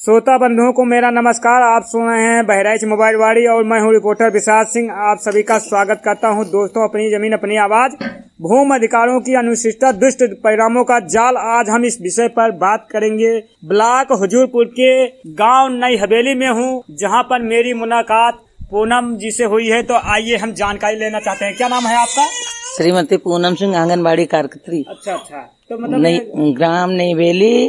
श्रोता बंधुओं को मेरा नमस्कार। आप सुन रहे हैं बहराइच मोबाइल वाड़ी और मैं हूं रिपोर्टर विशाल सिंह। आप सभी का स्वागत करता हूं। दोस्तों, अपनी जमीन अपनी आवाज, भूमि अधिकारों की अनुशिष्टता, दुष्ट परिणामों का जाल, आज हम इस विषय पर बात करेंगे। ब्लॉक हुजूरपुर के गांव नई हवेली में हूं, जहां पर मेरी मुलाकात पूनम जी से हुई है। तो आइए हम जानकारी लेना चाहते हैं। क्या नाम है आपका? श्रीमती पूनम सिंह, आंगनबाड़ी कार्यकर्त्री। अच्छा। तो मतलब ग्राम नई हवेली,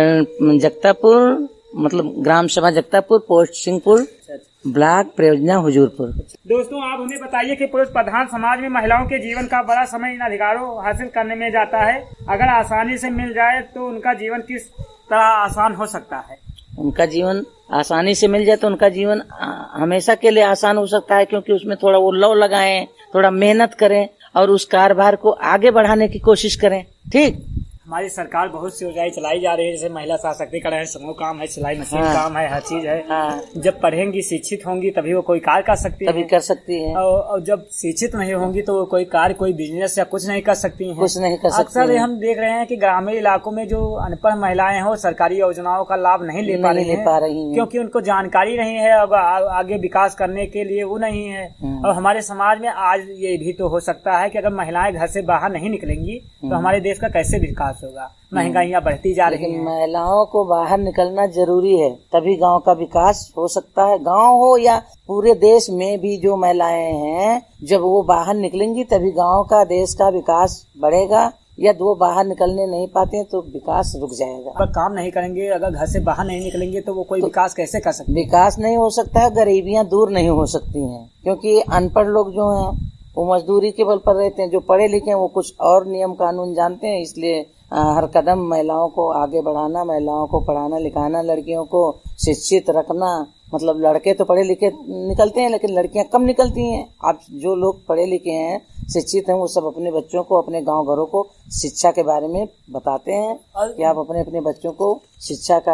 जगतापुर, मतलब ग्राम सभा जगतापुर, पोस्ट सिंहपुर, ब्लॉक परियोजना हुजूरपुर। दोस्तों, आप हमें बताइए कि पुरुष प्रधान समाज में महिलाओं के जीवन का बड़ा समय इन अधिकारों हासिल करने में जाता है। अगर आसानी से मिल जाए तो उनका जीवन किस तरह आसान हो सकता है? उनका जीवन आसानी से मिल जाए तो उनका जीवन हमेशा के लिए आसान हो सकता है, क्योंकि उसमें थोड़ा वो लव लगाएं, थोड़ा मेहनत करें और उस कारोबार को आगे बढ़ाने की कोशिश करें। ठीक, हमारी सरकार बहुत सी योजनाएं चलाई जा रही है, जैसे महिला सशक्तिकरण है, समूह काम है, सिलाई मशीन काम है, हर चीज है। जब पढ़ेंगी, शिक्षित होंगी, तभी वो कोई कार्य कर सकती है। तभी कर सकती है। और जब शिक्षित नहीं होंगी तो वो कोई कार्य, कोई बिजनेस या कुछ नहीं कर सकती हैं। कुछ नहीं कर सकती। अक्सर हम देख रहे हैं कि ग्रामीण इलाकों में जो अनपढ़ महिलाएं हैं वो सरकारी योजनाओं का लाभ नहीं ले पा रही हैं, क्योंकि उनको जानकारी नहीं है। अब आगे विकास करने के लिए वो नहीं है। और हमारे समाज में आज ये भी तो हो सकता है कि अगर महिलाएं घर से बाहर नहीं निकलेंगी तो हमारे देश का कैसे विकास होगा? महंगाइयाँ बढ़ती जा रही हैं। महिलाओं को बाहर निकलना जरूरी है, तभी गांव का विकास हो सकता है। गांव हो या पूरे देश में भी जो महिलाएं हैं, जब वो बाहर निकलेंगी तभी गांव का, देश का विकास बढ़ेगा। या वो बाहर निकलने नहीं पाते हैं तो विकास रुक जाएगा। अगर काम नहीं करेंगे, अगर घर से बाहर नहीं निकलेंगे तो वो कोई विकास कैसे कर सकते? विकास नहीं हो सकता है, गरीबियां दूर नहीं हो सकती हैं। क्योंकि अनपढ़ लोग जो हैं वो मजदूरी के बल पर रहते हैं, जो पढ़े लिखे हैं वो कुछ और नियम कानून जानते हैं। इसलिए हर कदम महिलाओं को आगे बढ़ाना, महिलाओं को पढ़ाना लिखाना, लड़कियों को शिक्षित रखना। मतलब लड़के तो पढ़े लिखे निकलते हैं लेकिन लड़कियां कम निकलती हैं। अब जो लोग पढ़े लिखे हैं, शिक्षित हैं, वो सब अपने बच्चों को, अपने गांव घरों को शिक्षा के बारे में बताते हैं कि आप अपने अपने बच्चों को शिक्षा का।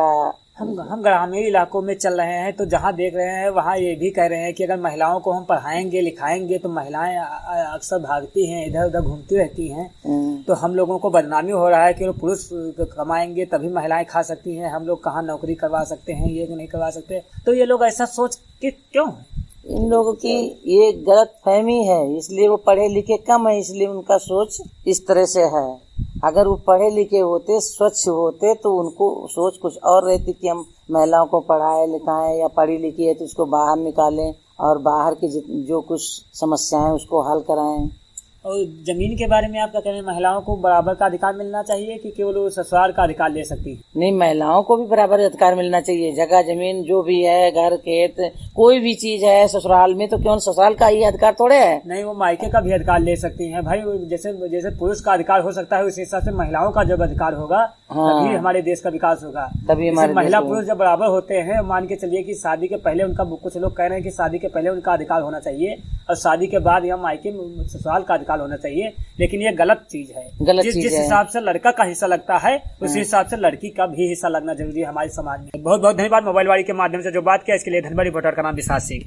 हम ग्रामीण इलाकों में चल रहे हैं तो जहाँ देख रहे हैं वहाँ ये भी कह रहे हैं कि अगर महिलाओं को हम पढ़ाएंगे लिखाएंगे तो महिलाएं अक्सर भागती हैं, इधर उधर घूमती रहती हैं। तो हम लोगों को बदनामी हो रहा है कि पुरुष कमाएंगे तभी महिलाएं खा सकती हैं, हम लोग कहाँ नौकरी करवा सकते हैं, ये नहीं करवा सकते। तो ये लोग ऐसा सोच के क्यों है? इन लोगों की ये गलत फहमी है, इसलिए वो पढ़े लिखे कम है, इसलिए उनका सोच इस तरह से है। अगर वो पढ़े लिखे होते, स्वच्छ होते, तो उनको सोच कुछ और रहती कि हम महिलाओं को पढ़ाए लिखाएं, या पढ़ी लिखी है तो उसको बाहर निकालें और बाहर की जो कुछ समस्याएं उसको हल कराएं। और जमीन के बारे में आप क्या कह रहे हैं? महिलाओं को बराबर का अधिकार मिलना चाहिए कि केवल वो ससुराल का अधिकार ले सकती है? नहीं, महिलाओं को भी बराबर अधिकार मिलना चाहिए। जगह जमीन जो भी है, घर खेत, कोई भी चीज है ससुराल में, तो केवल ससुराल का ही अधिकार थोड़े है। नहीं, वो मायके का भी अधिकार ले सकती हैं भाई। जैसे पुरुष का अधिकार हो सकता है, उसी हिसाब से महिलाओं का जब अधिकार होगा तभी हमारे देश का विकास होगा। तभी महिला पुरुष जब बराबर होते हैं, मान के चलिए कि शादी के पहले उनका, कुछ लोग कह रहे हैं कि शादी के पहले उनका अधिकार होना चाहिए और शादी के बाद यहाँ मायके ससुराल का अधिकार होना चाहिए, लेकिन ये गलत चीज है। जिस हिसाब से लड़का का हिस्सा लगता है उसी हिसाब से लड़की का भी हिस्सा लगना जरूरी है हमारे समाज में। बहुत बहुत धन्यवाद। मोबाइल वाड़ी के माध्यम से जो बात किया इसके लिए धन्यवाद। रिपोर्टर का नाम विशाल सिंह।